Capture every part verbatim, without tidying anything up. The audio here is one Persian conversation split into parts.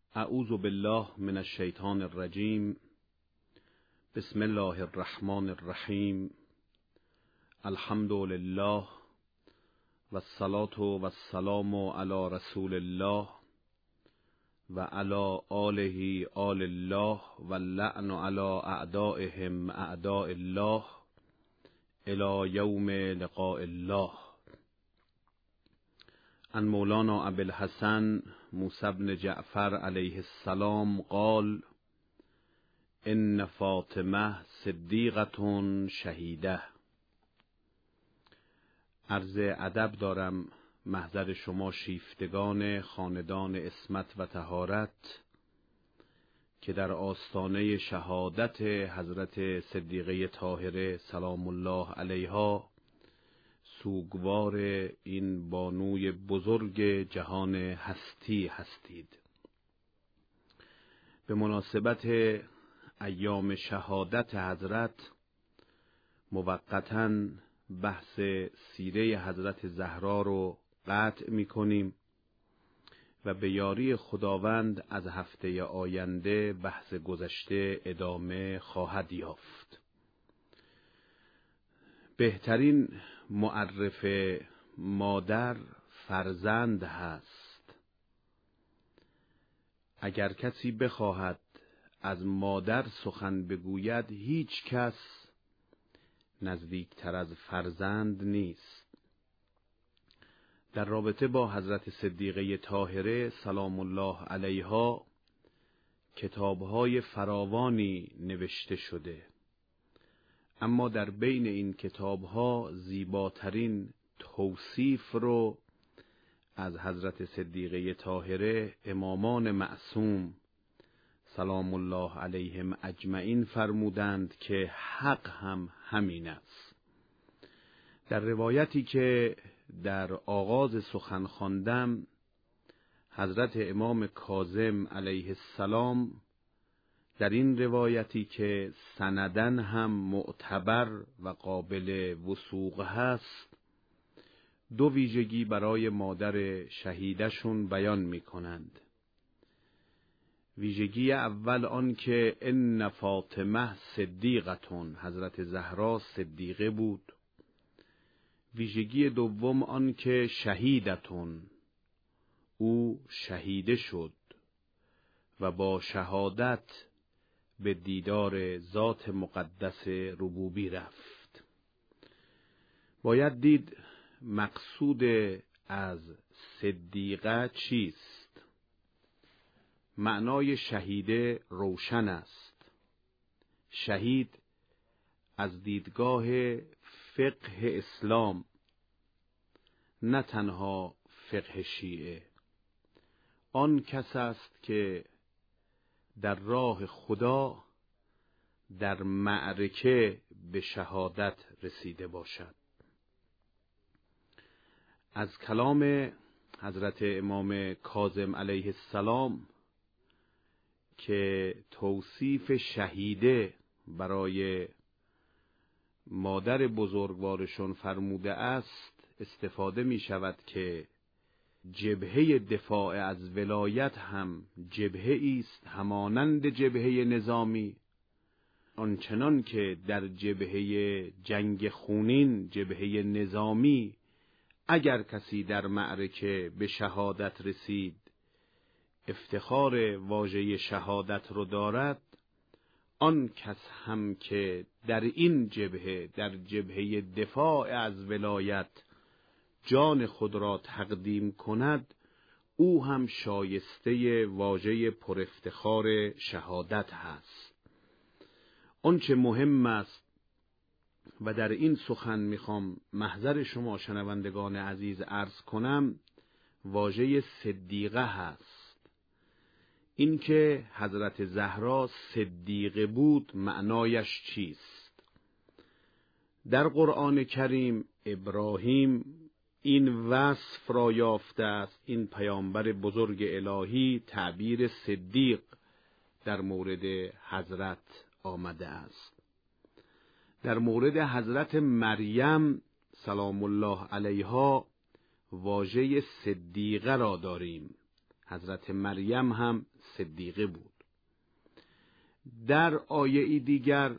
اعوذ بالله من الشیطان الرجیم. بسم الله الرحمن الرحیم. الحمد لله و الصلاة و السلام علی رسول الله و علی آله آل الله و اللعن علی اعدائهم اعداء الله الی یوم لقاء الله. عن مولانا ابی الحسن موسی بن جعفر علیه السلام قال: ان فاطمه صدیقة شهیده. عرض ادب دارم محضر شما شیفتگان خاندان عصمت و طهارت که در آستانه شهادت حضرت صدیقه طاهره سلام الله علیها سوگوار این بانوی بزرگ جهان هستی هستید. به مناسبت ایام شهادت حضرت موقتاً بحث سیره حضرت زهرا رو قطع می کنیم و به یاری خداوند از هفته آینده بحث گذشته ادامه خواهد یافت. بهترین معرف مادر فرزند هست. اگر کسی بخواهد از مادر سخن بگوید، هیچ کس نزدیکتر از فرزند نیست. در رابطه با حضرت صدیقه طاهره سلام الله علیها کتاب‌های فراوانی نوشته شده، اما در بین این کتاب‌ها زیباترین توصیف رو از حضرت صدیقه طاهره امامان معصوم سلام الله علیهم اجمعین فرمودند که حق هم همین است. در روایتی که در آغاز سخن خواندم، حضرت امام کاظم علیه السلام در این روایتی که سندن هم معتبر و قابل وثوق هست، دو ویژگی برای مادر شهیدشون بیان می کنند. ویژگی اول آن که ان فاطمه صدیقتون، حضرت زهرا صدیقه بود. ویژگی دوم آن که شهیدتون، او شهیده شد و با شهادت به دیدار ذات مقدس ربوبی رفت. باید دید مقصود از صدیقه چیست؟ معنای شهیده روشن است. شهید از دیدگاه فقه اسلام، نه تنها فقه شیعه، آن کس است که در راه خدا در معرکه به شهادت رسیده باشد. از کلام حضرت امام کاظم علیه السلام که توصیف شهیده برای مادر بزرگوارشون فرموده است استفاده می شود که جبهه دفاع از ولایت هم جبهه است همانند جبهه نظامی، آنچنان که در جبهه جنگ خونین، جبهه نظامی، اگر کسی در معرکه به شهادت رسید افتخار واژه شهادت رو دارد، آن کس هم که در این جبهه، در جبهه دفاع از ولایت جان خود را تقدیم کند، او هم شایسته واژه پر افتخار شهادت هست. آنچه مهم است و در این سخن میخوام محضر شما شنوندگان عزیز عرض کنم، واژه صدیقه هست. این که حضرت زهرا صدیقه بود معنایش چیست؟ در قرآن کریم ابراهیم این وصف را یافته است. این پیامبر بزرگ الهی تعبیر صدیق در مورد حضرت آمده است. در مورد حضرت مریم سلام الله علیها واژه صدیقه را داریم. حضرت مریم هم صدیقه بود. در آیه دیگر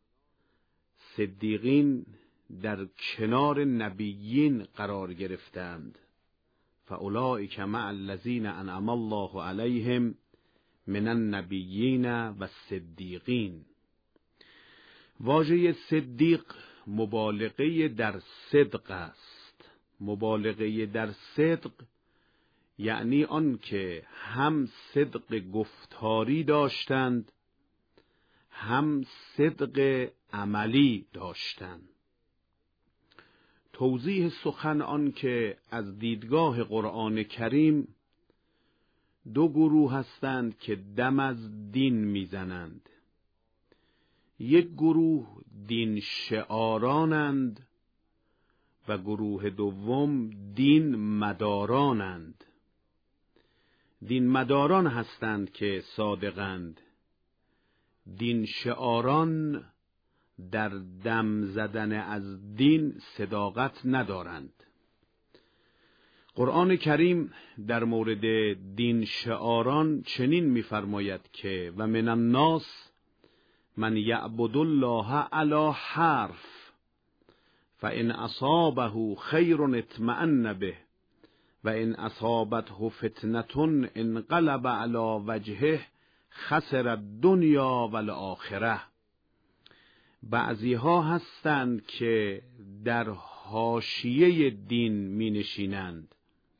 صدیقین در کنار نبیین قرار گرفتند. فاولئک مع الذین انعم الله علیهم من النبیین و الصدیقین. واژه صدیق مبالغه در صدق است. مبالغه در صدق یعنی آن که هم صدق گفتاری داشتند هم صدق عملی داشتند. توضیح سخن آن که از دیدگاه قرآن کریم دو گروه هستند که دم از دین میزنند. یک گروه دین شعارانند و گروه دوم دین مدارانند. دین مداران هستند که صادقند. دین شعاران در دم زدن از دین صداقت ندارند. قرآن کریم در مورد دین شعاران چنین می‌فرماید که و من الناس من یعبد الله علی حرف فان اصابه خیر اطمأن به و ان اصابته فتنة انقلب علی وجهه خسر الدنیا و الآخره. بعضی ها هستند که در حاشیه دین می نشینند،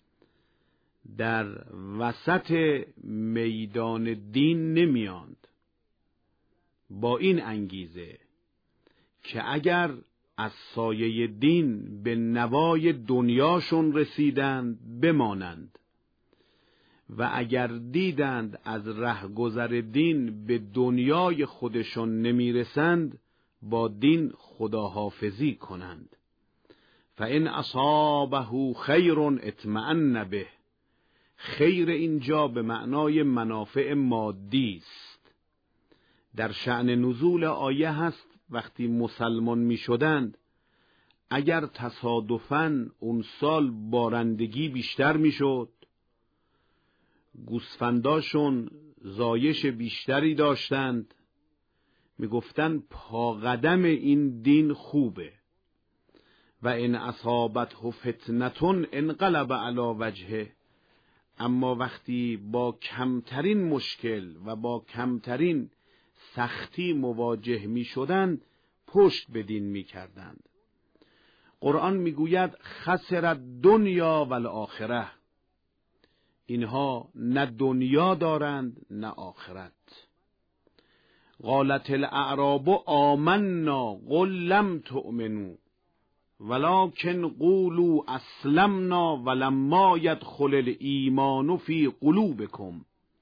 در وسط میدان دین نمیاند، با این انگیزه که اگر از سایه دین به نوای دنیاشون رسیدند بمانند و اگر دیدند از رهگذر دین به دنیای خودشون نمیرسند با دین خداحافظی کنند. فإن اصابه خیر اطمأن به. خیر اینجا به معنای منافع مادی است. در شأن نزول آیه هست وقتی مسلمان می شدند اگر تصادفاً اون سال بارندگی بیشتر می شد، گوسفنداشون زایش بیشتری داشتند، می گفتن پا قدم این دین خوبه. و ان اصابته فتنة انقلب علی وجهه. اما وقتی با کمترین مشکل و با کمترین سختی مواجه می شدند پشت به دین می کردند. قرآن می گوید خسر الدنیا و الآخره. اینها نه دنیا دارند نه آخرت. قالت الاعراب آمنا قل لم تؤمنوا ولكن قولوا اسلمنا ولما يدخل الایمان فی قلوبکم.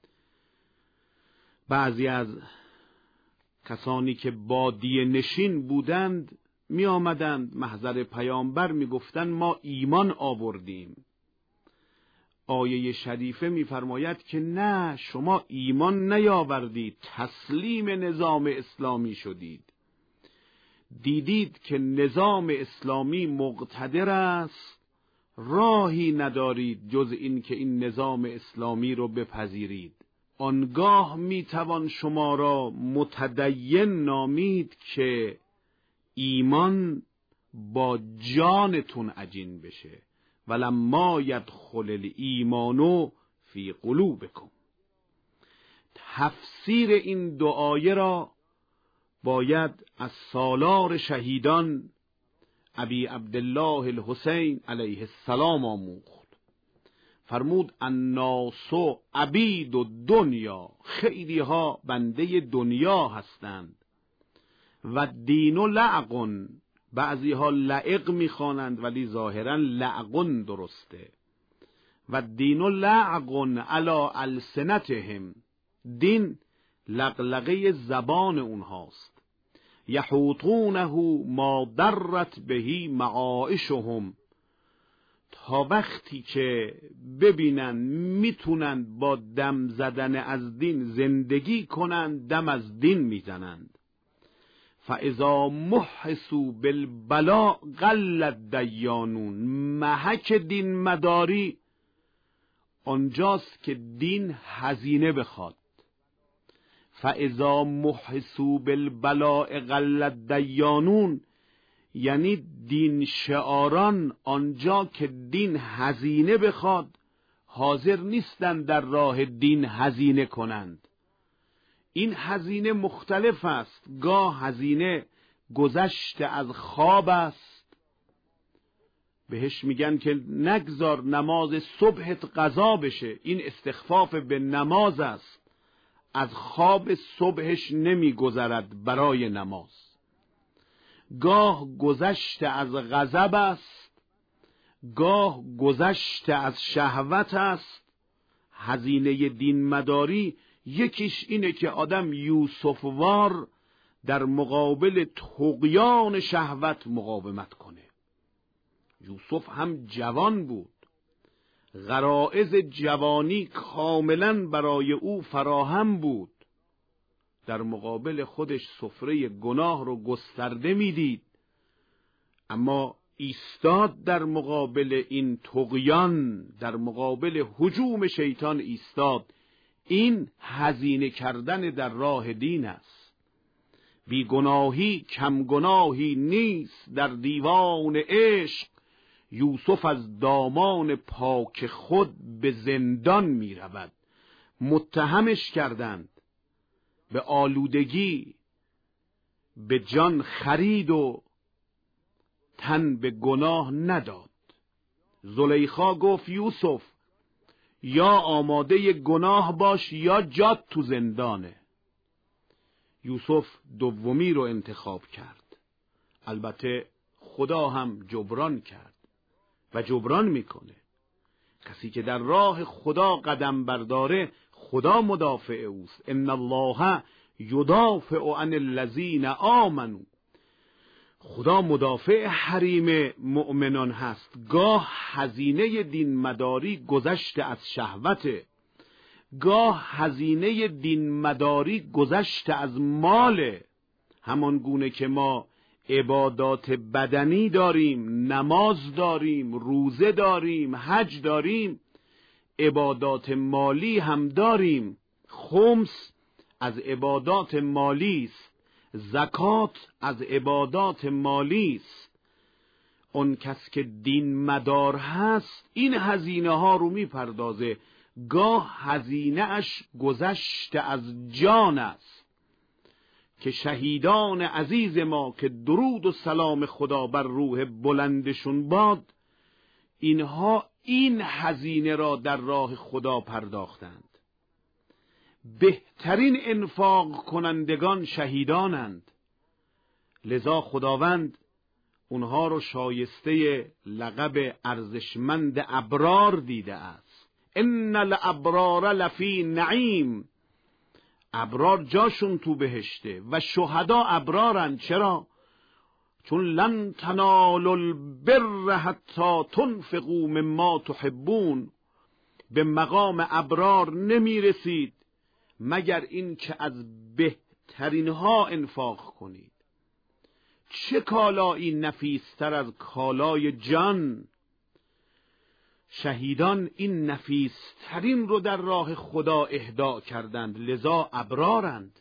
بعضی از کسانی که بادیه نشین بودند می آمدند محضر پیامبر می گفتند ما ایمان آوردیم. آیه شریفه می فرماید که نه، شما ایمان نیاوردید، تسلیم نظام اسلامی شدید. دیدید که نظام اسلامی مقتدر است، راهی ندارید جز این که این نظام اسلامی رو بپذیرید. آنگاه می توان شما را متدین نامید که ایمان با جانتون عجین بشه. ولما یدخل الایمان فی قلوبکم. تفسیر این دو آیه را باید از سالار شهیدان ابی عبدالله الحسین علیه السلام آموخت. فرمود الناس عبید الدنیا. خیلی ها بنده دنیا هستند. و دین لعق. بعضی ها لعق میخوانند ولی ظاهرا لعقن درسته. و دین لعق علی السنتهم. دین لقلقه زبان اونهاست. یحوطونه ما درت بهی معایشهم. تا وقتی که ببینن میتونن با دم زدن از دین زندگی کنن دم از دین میزنند. فاذا محسوا بالبلاء قل الدیانون. محک دین مداری آنجاست که دین هزینه بخواد. فاذا محسوا بالبلاء قل دیانون، یعنی دین شعاران آنجا که دین هزینه بخواد حاضر نیستند در راه دین هزینه کنند. این هزینه مختلف است. گاه هزینه گذشت از خواب است، بهش میگن که نگذار نماز صبحت قضا بشه، این استخفاف به نماز است. از خواب صبحش نمیگذرد برای نماز. گاه گذشت از غضب است، گاه گذشت از شهوت است. هزینه دین مداری یکیش اینه که آدم یوسفوار در مقابل طغیان شهوت مقاومت کنه. یوسف هم جوان بود، غرایز جوانی کاملا برای او فراهم بود. در مقابل خودش سفره گناه رو گسترده میدید، اما ایستاد در مقابل این طغیان، در مقابل هجوم شیطان ایستاد. این هزینه کردن در راه دین است. بی گناهی کم گناهی نیست در دیوان عشق. یوسف از دامان پاک خود به زندان می رود. متهمش کردند به آلودگی، به جان خرید و تن به گناه نداد. زلیخا گفت یوسف یا آماده گناه باش یا جات تو زندانه. یوسف دومی رو انتخاب کرد. البته خدا هم جبران کرد و جبران میکنه. کسی که در راه خدا قدم برداره خدا مدافع اوست. ان الله یدافع عن الذین آمنوا. خدا مدافع حریم مؤمنان هست. گاه هزینه دین مداری گذشته از شهوته، گاه هزینه دین مداری گذشته از مال. همان گونه که ما عبادات بدنی داریم، نماز داریم، روزه داریم، حج داریم، عبادات مالی هم داریم. خمس از عبادات مالی است، زکات از عبادات مالی است. اون کس که دین مدار هست این هزینه ها رو میپردازه. گاه هزینه اش گذشته از جان است که شهیدان عزیز ما که درود و سلام خدا بر روح بلندشون باد، اینها این هزینه را در راه خدا پرداختند. بهترین انفاق کنندگان شهیدانند. لذا خداوند اونها رو شایسته لقب ارزشمند ابرار دیده است. ان الابرار لفی نعیم. ابرار جاشون تو بهشته و شهدا ابرارن. چرا؟ چون لن تنالوا البر حتی تنفقوا مما تحبون. به مقام ابرار نمی رسید مگر این که از بهترین ها انفاق کنید. چه کالایی نفیستر از کالای جان؟ شهیدان این نفیسترین رو در راه خدا اهدا کردند، لذا ابرارند.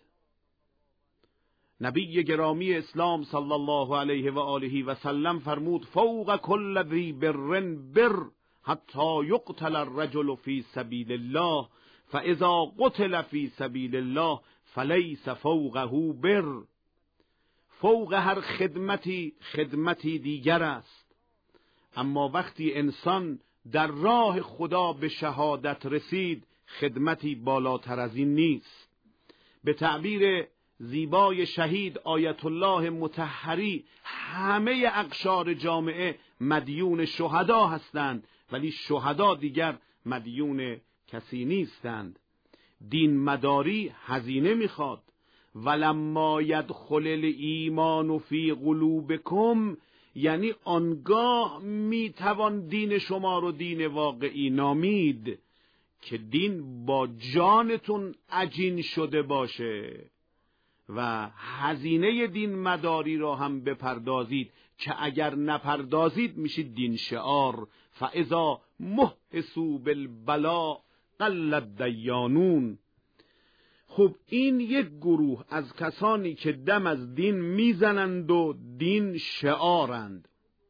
نبی گرامی اسلام صلی الله علیه و آله و سلم فرمود فوق کل ذی بر بر حتی یقتل الرجل فی سبیل الله فاذا قتل فی سبیل الله فلیس فوقه بر. فوق هر خدمتی خدمتی دیگر است، اما وقتی انسان در راه خدا به شهادت رسید خدمتی بالاتر از این نیست. به تعبیر زیبای شهید آیت الله مطهری همه اقشار جامعه مدیون شهدا هستند، ولی شهدا دیگر مدیون کسی نیستند. دین مداری هزینه میخواد. ولما یدخل الایمان فی قلوبکم، یعنی آنگاه میتوان دین شما رو دین واقعی نامید که دین با جانتون عجین شده باشه و هزینه دین مداری را هم بپردازید که اگر نپردازید میشید دین شعار. فاذا محسوا بالبلا قل الدیانون. خب این یک گروه از کسانی که دم از دین میزنند و دین شعارند.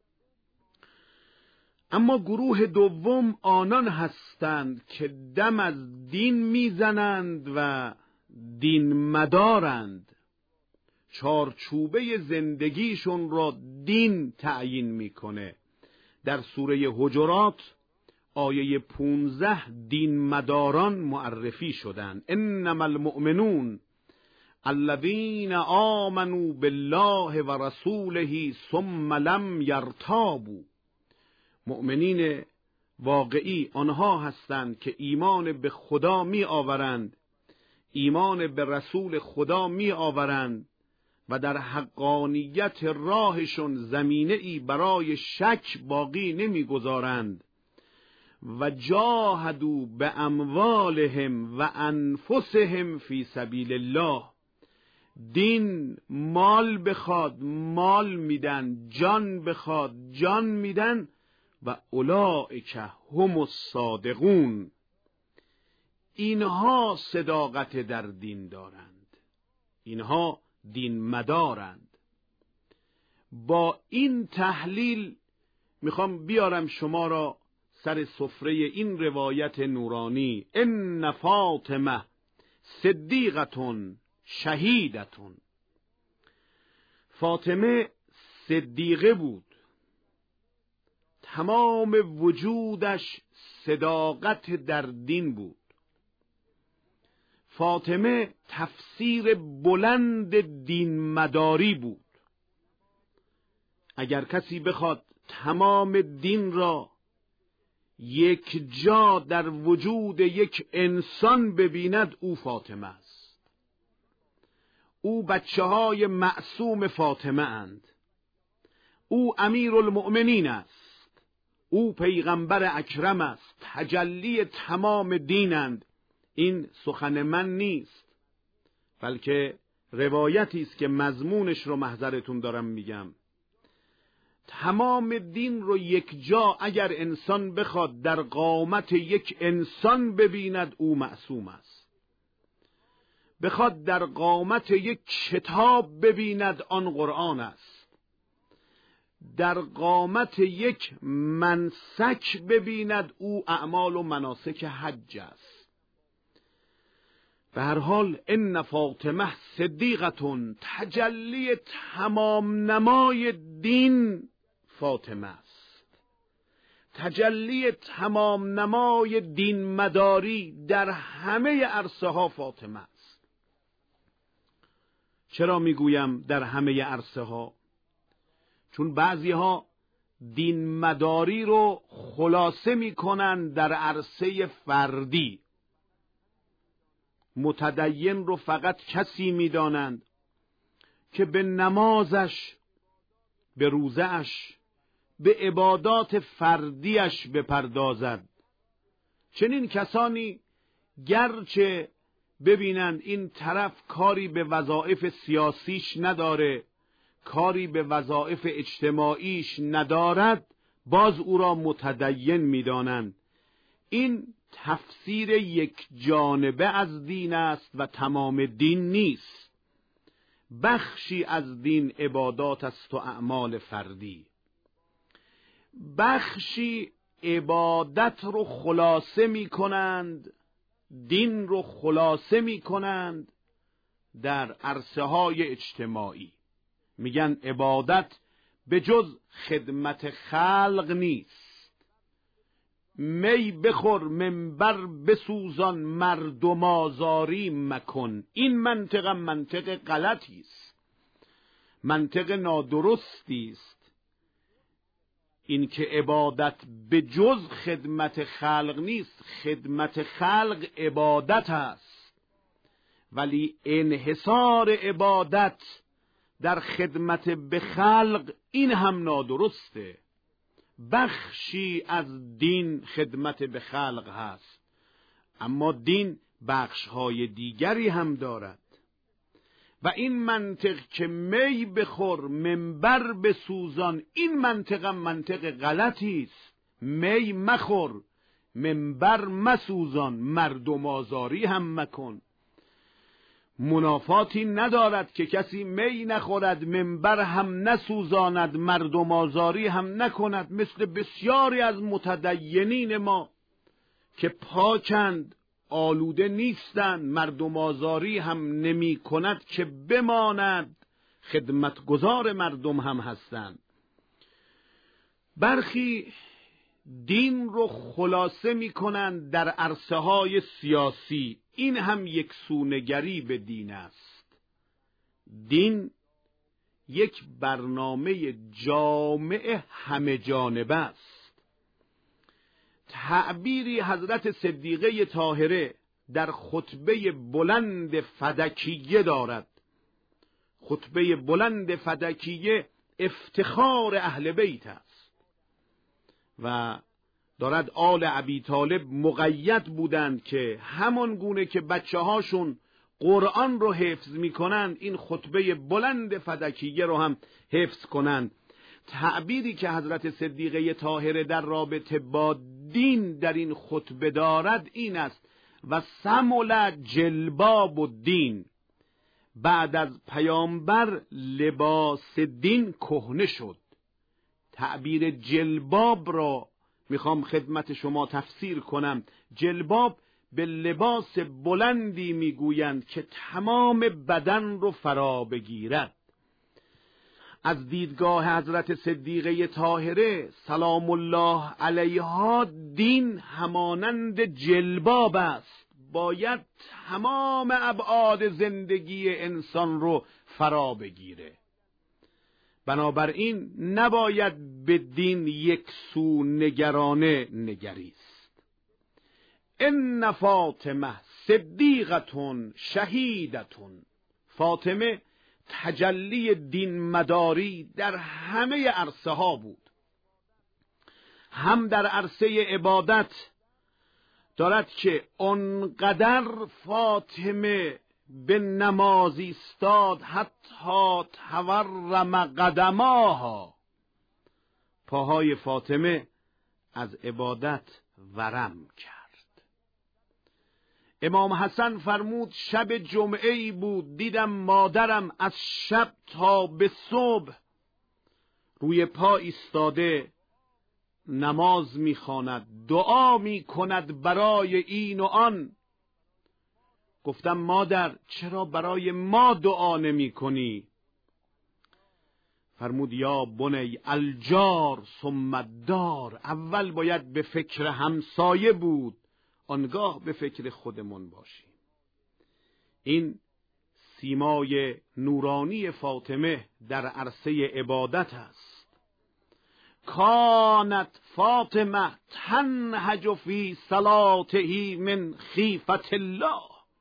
اما گروه دوم آنان هستند که دم از دین میزنند و دین مدارند، چارچوبه زندگیشون را دین تعیین میکنه. در سوره حجرات آیه پونزده دین مداران معرفی شدند. انما المؤمنون الذین آمنوا بالله و رسوله ثم لم یرتابوا. مؤمنین واقعی آنها هستند که ایمان به خدا می آورند، ایمان به رسول خدا می آورند و در حقانیت راهشون زمینه ای برای شک باقی نمی گذارند. و جاهدوا به اموالهم و انفسهم فی سبیل الله. دین مال بخواد مال میدن، جان بخواد جان میدن و اولئک هم الصادقون. اینها صداقت در دین دارند، اینها دین مدارند. با این تحلیل میخوام بیارم شما را سر سفره این روایت نورانی. ان فاطمه صدیقتون شهیدتون. فاطمه صدیقه بود، تمام وجودش صداقت در دین بود. فاطمه تفسیر بلند دین مداری بود. اگر کسی بخواد تمام دین را یک جا در وجود یک انسان ببیند، او فاطمه است. او بچه های معصوم فاطمه اند. او امیر المؤمنین است. او پیغمبر اکرم است. تجلی تمام دینند. این سخن من نیست، بلکه روایتی است که مضمونش رو محضرتون دارم میگم. تمام دین رو یک جا اگر انسان بخواد در قامت یک انسان ببیند، او معصوم است. بخواد در قامت یک کتاب ببیند، آن قرآن است. در قامت یک منسک ببیند، او اعمال و مناسک حج است. به هر حال ان فاطمه صدیقتون، تجلی تمام نمای دین فاطمه است. تجلی تمام نمای دین مداری در همه عرصه ها فاطمه است. چرا میگویم در همه عرصه ها؟ چون بعضی ها دین مداری رو خلاصه میکنن در عرصه فردی. متدین رو فقط کسی میدانند که به نمازش، به روزه‌اش، به عبادات فردیش بپردازد. چنین کسانی گرچه ببینند این طرف کاری به وظایف سیاسیش نداره، کاری به وظایف اجتماعیش ندارد، باز او را متدین میدانند. این تفسیر یک جانبه از دین است و تمام دین نیست. بخشی از دین عبادات است و اعمال فردی. بخشی عبادت رو خلاصه می کنند، دین رو خلاصه می کنند در عرصه های اجتماعی. میگن عبادت به جز خدمت خلق نیست. می بخور منبر بسوزان مردم آزاری مکن. این منطق منطق غلطی است، منطق نادرستی است. این که عبادت به جز خدمت خلق نیست. خدمت خلق عبادت است، ولی انحصار عبادت در خدمت به خلق این هم نادرسته. بخشی از دین خدمت به خلق هست، اما دین بخشهای دیگری هم دارد. و این منطق که می بخور منبر بسوزان، این منطق منطق غلطی است. می مخور، منبر مسوزان، مردم آزاری هم مکن. منافاتی ندارد که کسی می نخورد، منبر هم نسوزاند، مردم آزاری هم نکند. مثل بسیاری از متدینین ما که پاکند، آلوده نیستند، مردم آزاری هم نمی کند که بماند، خدمتگزار مردم هم هستند. برخی دین رو خلاصه می کنند در عرصه های سیاسی. این هم یک سونگری به دین است. دین یک برنامه جامع همه جانبه است. تعبیری حضرت صدیقه طاهره در خطبه بلند فدکیه دارد. خطبه بلند فدکیه افتخار اهل بیت است و دارد آل ابی طالب مقید بودند که همان گونه که بچه هاشون قرآن رو حفظ می کنند، این خطبه بلند فدکیه رو هم حفظ کنند. تعبیری که حضرت صدیقه طاهره در رابطه با دین در این خطبه دارد این است: و سمل جلباب الدین. بعد از پیامبر لباس دین کهنه شد. تعبیر جلباب را میخوام خدمت شما تفسیر کنم. جلباب به لباس بلندی میگویند که تمام بدن رو فرا بگیرد. از دیدگاه حضرت صدیقه طاهره سلام الله علیها دین همانند جلباب است، باید تمام ابعاد زندگی انسان رو فرا بگیره. بنابراین نباید به دین یک سو نگرانه نگریست. ان فاطمه صدیقتون شهیدتون. فاطمه تجلی دین مداری در همه عرصه ها بود. هم در عرصه عبادت دارد که آنقدر فاطمه به نماز ایستاد حتی تورم قدماها، پاهای فاطمه از عبادت ورم کرد. امام حسن فرمود شب جمعه ای بود، دیدم مادرم از شب تا به صبح روی پا ایستاده نماز میخواند، دعا میکند برای این و آن. گفتم مادر چرا برای ما دعا نمی کنی؟ فرمود یا بنی الجار ثم الدار. اول باید به فکر همسایه بود، آنگاه به فکر خودمون باشیم. این سیمای نورانی فاطمه در عرصه عبادت است. کانت فاطمه تنهج فی صلاته من خیفت الله.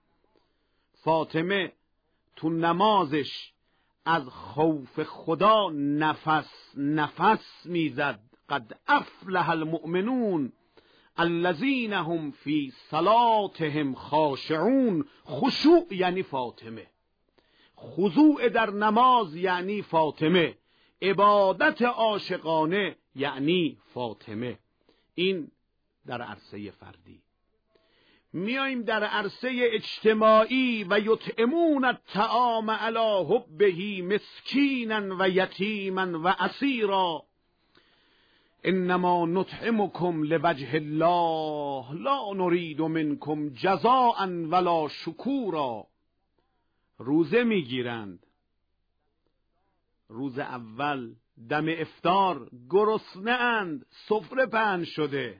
فاطمه تو نمازش از خوف خدا نفس نفس میزد. قد افلح المؤمنون الذین هم فی صلاتهم خاشعون. خشوع یعنی فاطمه، خضوع در نماز یعنی فاطمه، عبادت عاشقانه یعنی فاطمه. این در عرصه فردی. میاییم در عرصه اجتماعی و یطعمون الطعام علی حبه مسکینا و یتیما و اسیرا انما نطعمکم لوجه الله لا نرید منکم جزاء ولا شکورا. روزه میگیرند، روز اول دم افطار گرسنه اند، سفره پهن شده،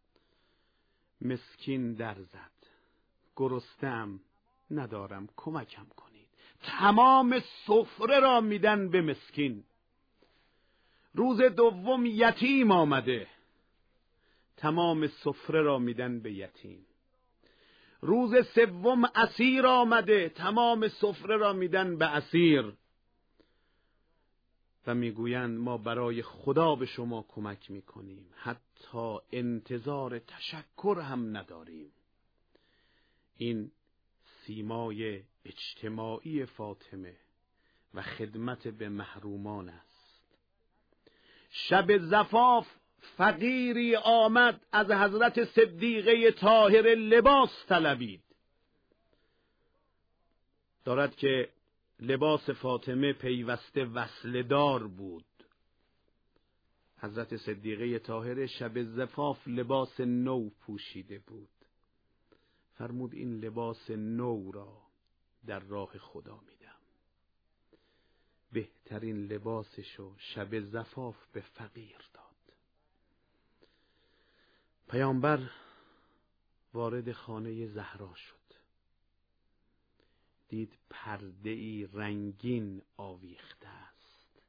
مسکین در زد، گرسنه‌ام ندارم کمکم کنید، تمام سفره را میدن به مسکین. روز دوم یتیم آمده، تمام سفره را میدن به یتیم. روز سوم اسیر آمده، تمام سفره را میدن به اسیر و میگویند ما برای خدا به شما کمک میکنیم، حتی انتظار تشکر هم نداریم. این سیمای اجتماعی فاطمه و خدمت به محرومان است. شب زفاف فقیری آمد از حضرت صدیقه طاهره لباس طلبید. دارد که لباس فاطمه پیوسته وصلدار بود. حضرت صدیقه طاهره شب زفاف لباس نو پوشیده بود. فرمود این لباس نو را در راه خدا میدم. بهترین لباسشو شب زفاف به فقیر داد. پیامبر وارد خانه زهرا شد. دید پرده‌ای رنگین آویخته است.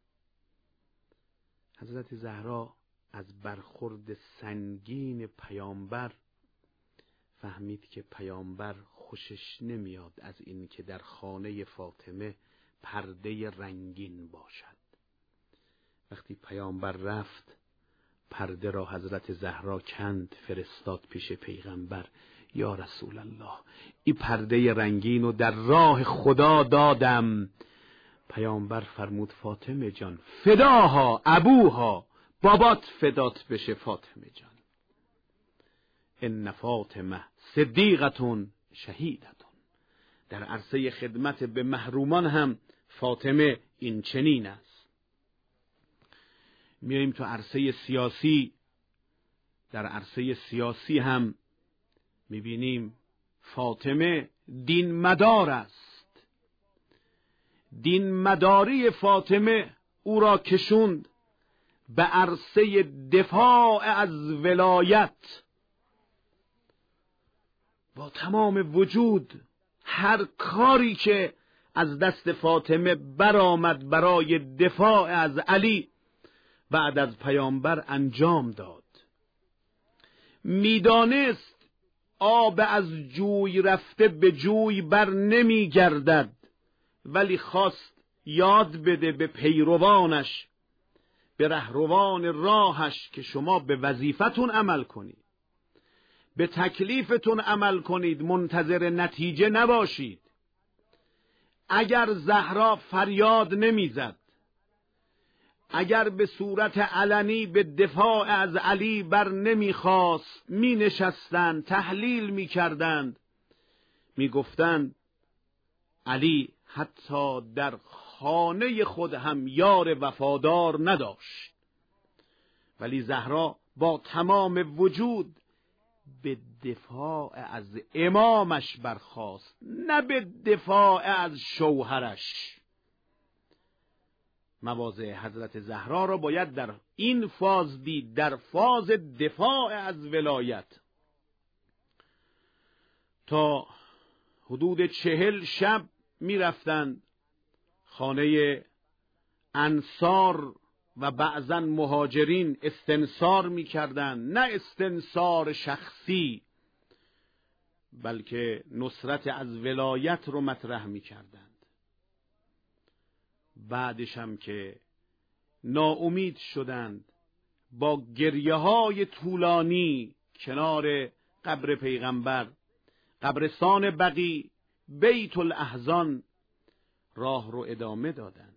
حضرت زهرا از برخورد سنگین پیامبر فهمید که پیامبر خوشش نمیاد از این که در خانه فاطمه پرده رنگین باشد. وقتی پیامبر رفت، پرده را حضرت زهرا کند، فرستاد پیش پیغمبر. یا رسول الله، این پرده رنگین رو در راه خدا دادم. پیامبر فرمود فاطمه جان فداها ابوها، بابات فدات بشه فاطمه جان. ان فاطمه صدیقتون شهیدتون. در عرصه خدمت به محرومان هم فاطمه این چنین است. میاییم تو عرصه سیاسی. در عرصه سیاسی هم میبینیم فاطمه دین مدار است. دین مداری فاطمه او را کشوند به عرصه دفاع از ولایت. با تمام وجود هر کاری که از دست فاطمه برآمد برای دفاع از علی بعد از پیامبر انجام داد. میدانست آب از جوی رفته به جوی بر نمی گردد، ولی خواست یاد بده به پیروانش، به رهروان راهش که شما به وظیفتون عمل کنید، به تکلیفتون عمل کنید، منتظر نتیجه نباشید. اگر زهرا فریاد نمیزد، اگر به صورت علنی به دفاع از علی بر نمیخواست، می نشستند تحلیل می کردند، می گفتند علی حتی در خانه خود هم یار وفادار نداشت. ولی زهرا با تمام وجود به دفاع از امامش برخاست، نه به دفاع از شوهرش. مواضع حضرت زهرا را باید در این فاز دید، در فاز دفاع از ولایت. تا حدود چهل شب می رفتند خانه انصار و بعضن مهاجرین استنصار می کردند، نه استنصار شخصی بلکه نصرت از ولایت رو مطرح می کردند. بعدش هم که ناامید شدند، با گریه های طولانی کنار قبر پیغمبر، قبرستان بقیع، بیت الاحزان راه رو ادامه دادند.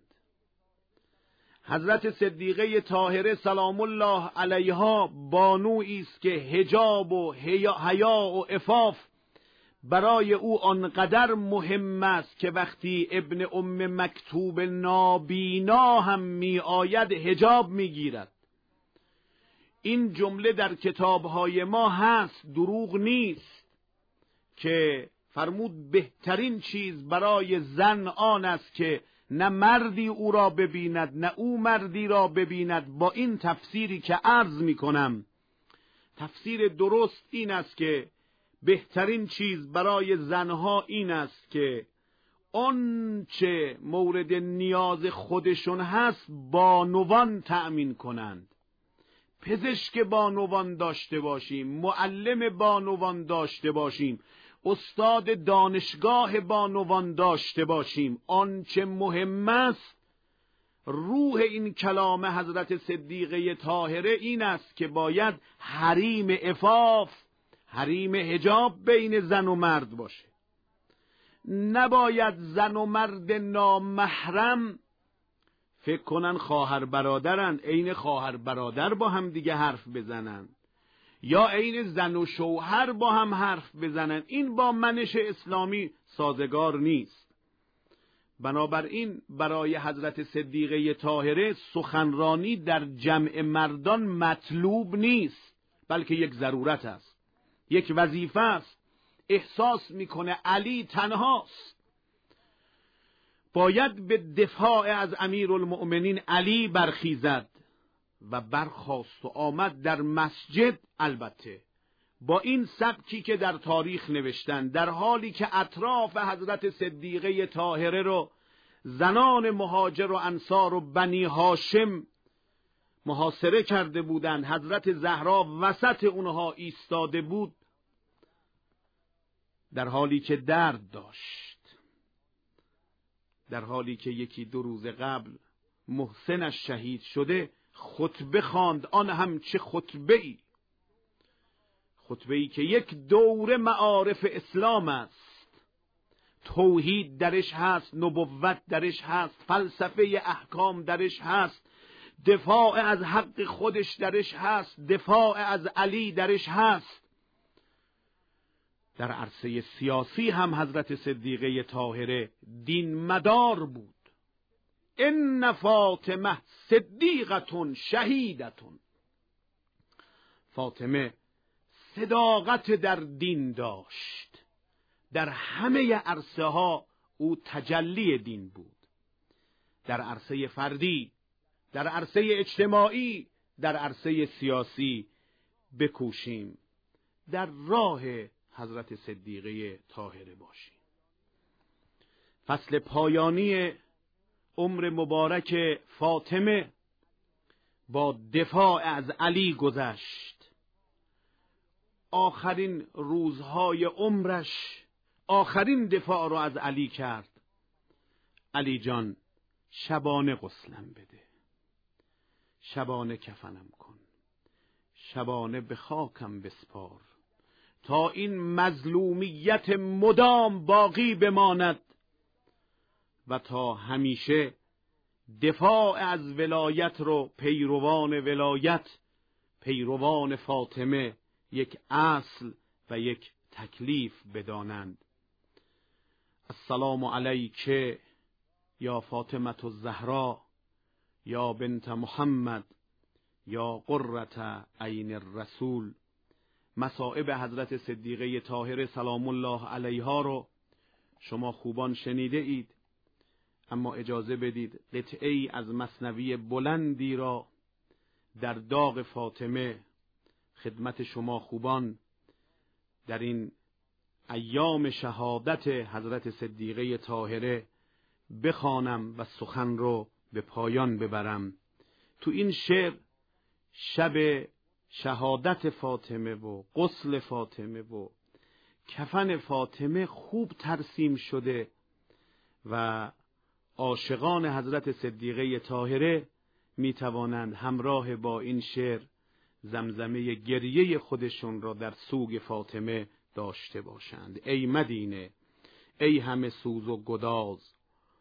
حضرت صدیقه طاهره سلام الله علیها بانویی است که حجاب و حیا و عفاف برای او آنقدر مهم است که وقتی ابن ام مکتوب نابینا هم می آید حجاب می گیرد. این جمله در کتابهای ما هست، دروغ نیست، که فرمود بهترین چیز برای زن آن است که نه مردی او را ببیند نه او مردی را ببیند. با این تفسیری که عرض می کنم، تفسیر درست این است که بهترین چیز برای زنها این است که آن چه مورد نیاز خودشون هست بانوان تأمین کنند. پزشک بانوان داشته باشیم، معلم بانوان داشته باشیم، استاد دانشگاه بانوان داشته باشیم. آنچه مهم است، روح این کلام حضرت صدیقه طاهره این است که باید حریم عفاف، حریم حجاب بین زن و مرد باشه. نباید زن و مرد نامحرم فکر کنن خواهر برادرن، عین خواهر برادر با هم دیگه حرف بزنن یا عین زن و شوهر با هم حرف بزنن. این با منش اسلامی سازگار نیست. بنابراین برای حضرت صدیقه طاهره سخنرانی در جمع مردان مطلوب نیست، بلکه یک ضرورت است، یک وظیفه است. احساس میکنه علی تنهاست، باید به دفاع از امیرالمؤمنین علی برخیزد و برخاست و آمد در مسجد، البته با این سبکی که در تاریخ نوشتن، در حالی که اطراف حضرت صدیقه طاهره رو زنان مهاجر و انصار و بنی هاشم محاصره کرده بودند، حضرت زهرا وسط اونها ایستاده بود، در حالی که درد داشت، در حالی که یکی دو روز قبل محسنش شهید شده، خطبه خواند. آن هم چه خطبه ای! خطبه ای که یک دوره معارف اسلام است. توحید درش هست، نبوت درش هست، فلسفه احکام درش هست، دفاع از حق خودش درش هست، دفاع از علی درش هست. در عرصه سیاسی هم حضرت صدیقه طاهره دین مدار بود. ان فاطمه صدیقتون شهیدتون. فاطمه صداقت در دین داشت. در همه عرصه ها او تجلی دین بود. در عرصه فردی، در عرصه اجتماعی، در عرصه سیاسی بکوشیم در راه حضرت صدیقه طاهره باشیم. فصل پایانی عمر مبارک فاطمه با دفاع از علی گذشت. آخرین روزهای عمرش آخرین دفاع رو از علی کرد. علی جان، شبانه غسلم بده، شبانه کفنم کن، شبانه به خاکم بسپار تا این مظلومیت مدام باقی بماند و تا همیشه دفاع از ولایت رو پیروان ولایت، پیروان فاطمه یک اصل و یک تکلیف بدانند. السلام علیک یا فاطمه الزهرا یا بنت محمد یا قرة عین الرسول. مصائب حضرت صدیقه طاهره سلام الله علیها رو شما خوبان شنیده اید، اما اجازه بدید قطعه ای از مثنوی بلندی را در داغ فاطمه خدمت شما خوبان در این ایام شهادت حضرت صدیقه طاهره بخوانم و سخن رو به پایان ببرم. تو این شعر شب شهادت فاطمه و غسل فاطمه و کفن فاطمه خوب ترسیم شده و عاشقان حضرت صدیقه طاهره می توانند همراه با این شعر زمزمه گریه خودشون را در سوگ فاطمه داشته باشند. ای مدینه، ای همه سوز و گداز،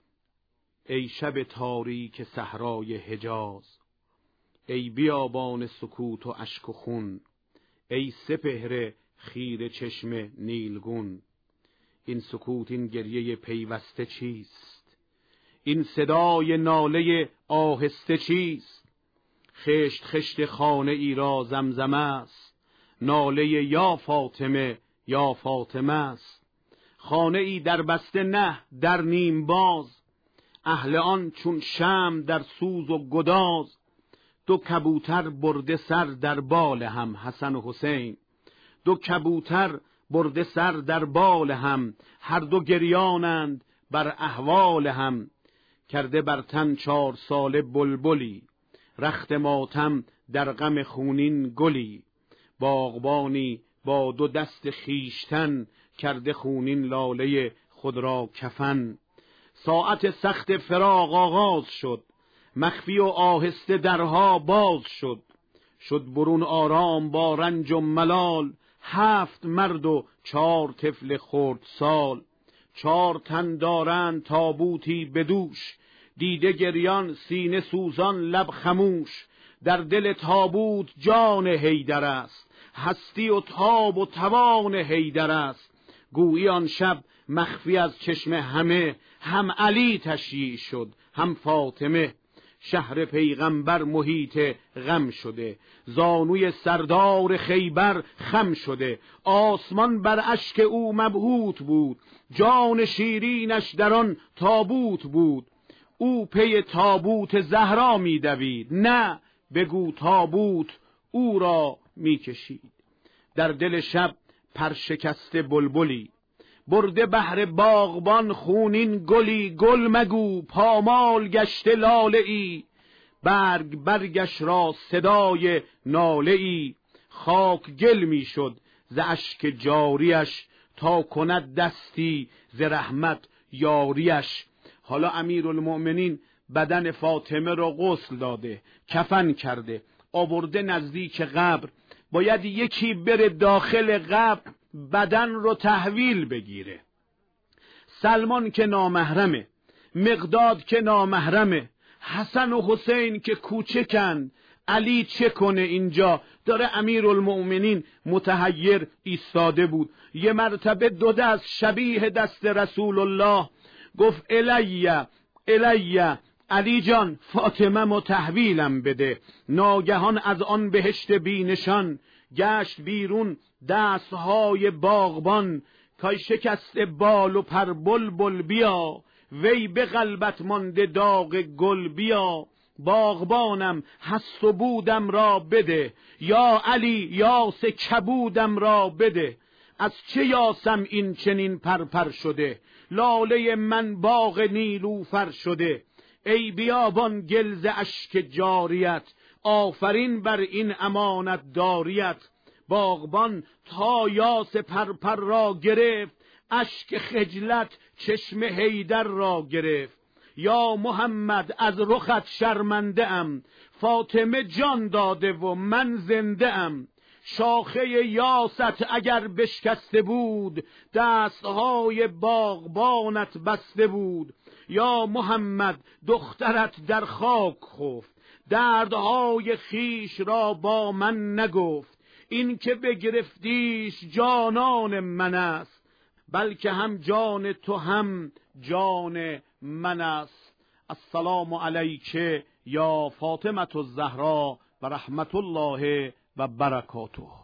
ای شب تاریک صحرای حجاز، ای بیابان سکوت و اشک و خون، ای سپهر خیره چشم نیلگون. این سکوت، این گریه پیوسته چیست؟ این صدای ناله آهسته چیست؟ خشت خشت خانه ای را زمزمه است، ناله یا فاطمه یا فاطمه است. خانه ای در بسته نه در نیم باز، اهل آن چون شمع در سوز و گداز. دو کبوتر برده سر در بال هم، حسن و حسین، دو کبوتر برده سر در بال هم، هر دو گریانند بر احوال هم. کرده بر تن چار ساله بلبلی، رخت ماتم در غم خونین گلی. باغبانی با دو دست خیشتن، کرده خونین لاله خود را کفن. ساعت سخت فراق آغاز شد، مخفی و آهسته درها باز شد. شد برون آرام با رنج و ملال، هفت مرد و چار طفل خردسال. چار تن دارند تابوتی بدوش، دیده گریان سینه سوزان لب خموش، در دل تابوت جان حیدر است، هستی و تاب و توان حیدر است. گویی آن شب مخفی از چشم همه، هم علی تشییع شد هم فاطمه. شهر پیغمبر محیط غم شده، زانوی سردار خیبر خم شده. آسمان بر اشک او مبهوت بود، جان شیرینش در آن تابوت بود. او پی تابوت زهرا می دوید، نه بگو تابوت او را می کشید. در دل شب پرشکسته بلبلی، برده بهر باغبان خونین گلی. گل مگو پامال گشته لاله ای، برگ برگش را صدای ناله ای. خاک گل می شد ز اشک جاریش، تا کند دستی ز رحمت یاریش. حالا امیرالمؤمنین بدن فاطمه را غسل داده، کفن کرده، آورده نزدیک قبر. باید یکی بره داخل قبر بدن رو تحویل بگیره. سلمان که نامحرمه، مقداد که نامحرمه، حسن و حسین که کوچکن، علی چه کنه اینجا؟ داره امیرالمؤمنین متحیر ایستاده بود. یه مرتبه دو دست شبیه دست رسول الله گفت الیه الیه، علی جان فاطمه مو تحویلم بده. ناگهان از آن بهشت بینشان گشت بیرون دستهای باغبان. کای شکست بال و پر بلبل بیا، وی به قلبت مانده داغ گل بیا. باغبانم هست و بودم را بده، یا علی یاس کبودم را بده. از چه یاسم این چنین پرپر شده، لاله من باغ نیلوفر شده. ای بیابان گلز اشک جاریت، آفرین بر این امانت داریت. باغبان تا یاس پرپر را گرفت، اشک خجلت چشم حیدر را گرفت. یا محمد از رخت شرمنده ام، فاطمه جان داده و من زنده ام. شاخه یاست اگر بشکسته بود، دستهای باغبانت بسته بود. یا محمد دخترت در خاک خفت، دردهای خیش را با من نگفت. این که بگرفتیش جانان من است، بلکه هم جان تو هم جان من است. السلام علیک یا فاطمه الزهرا و رحمت الله و برکاته.